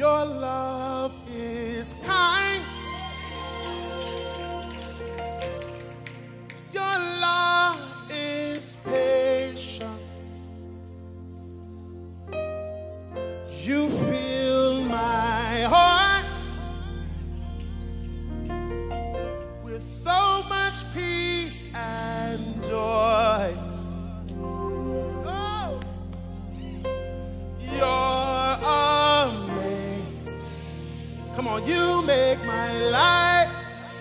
Your love is kind. Your love is patient. You fill my heart with so much peace and joy. Oh, you're amazing. Come on, you make my life.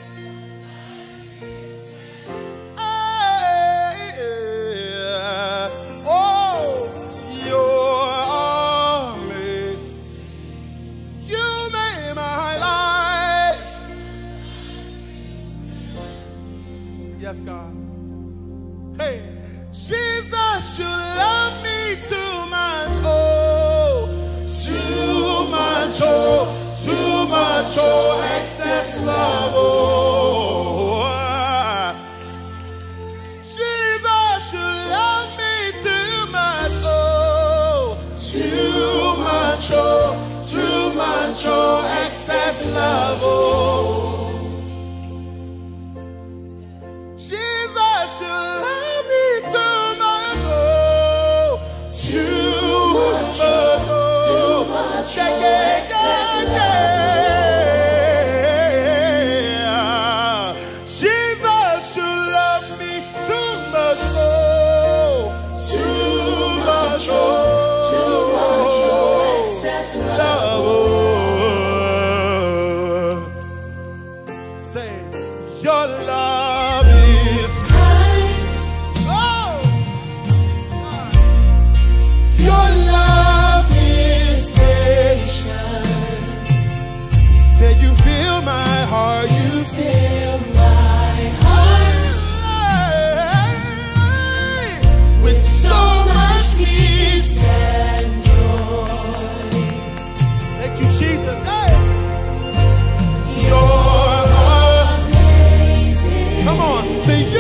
Yes, God. Hey, Jesus, you love me too much. Oh, too much. Oh, too much. Oh, excess love. Oh, Jesus, you love me too much. Oh, too much. Oh, too much. Oh, excess love. Oh. Jesus, you love me too much, oh, too much, oh, too much, yeah, Jesus, you love me too much, oh, too much, oh, excess love, oh. Say, your love. Your love is patient. Say you fill my heart, you fill my heart with so much peace and joy. Thank you, Jesus. Hey. You're amazing. Come on, say you.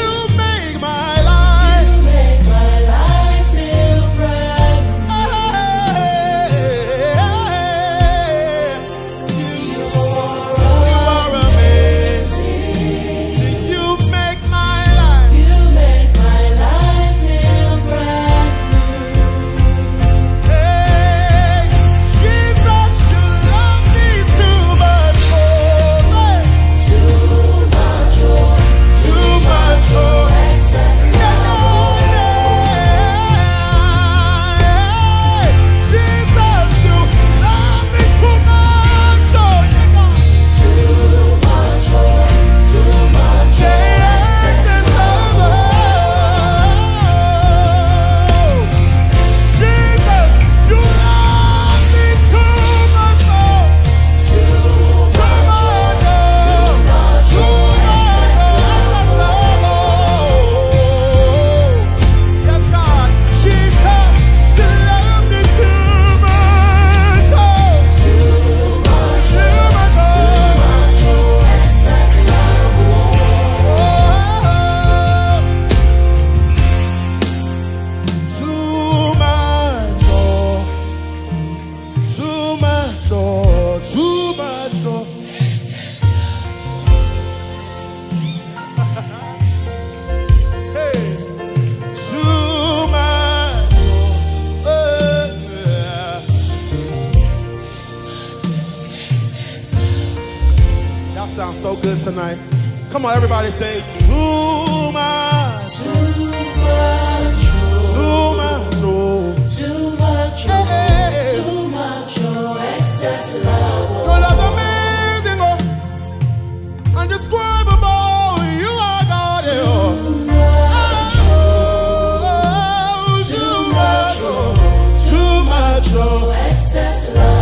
Sounds so good tonight. Come on, everybody say too much. Too much. Too much. Too much. Too much. Excess love. Your love amazing. Undescribable. You are God. Too much. Too much. Excess love.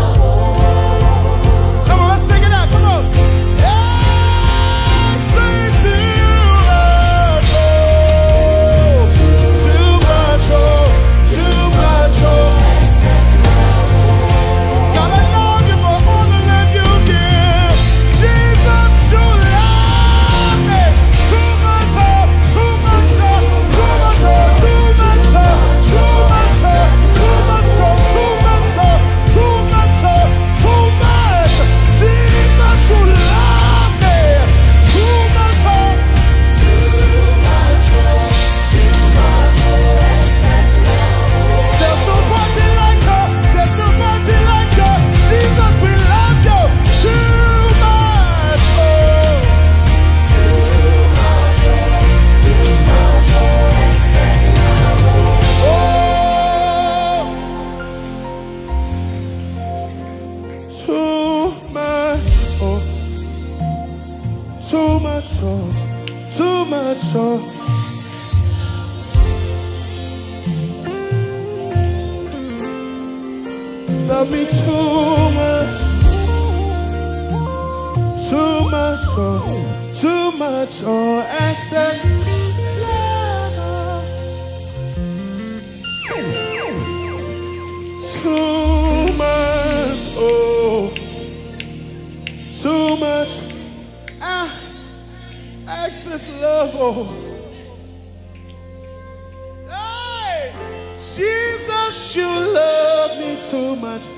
too much, oh. Love me too much, oh, excess love. Too much, oh, too much, excess love, oh. Hey, Jesus, you love me too much.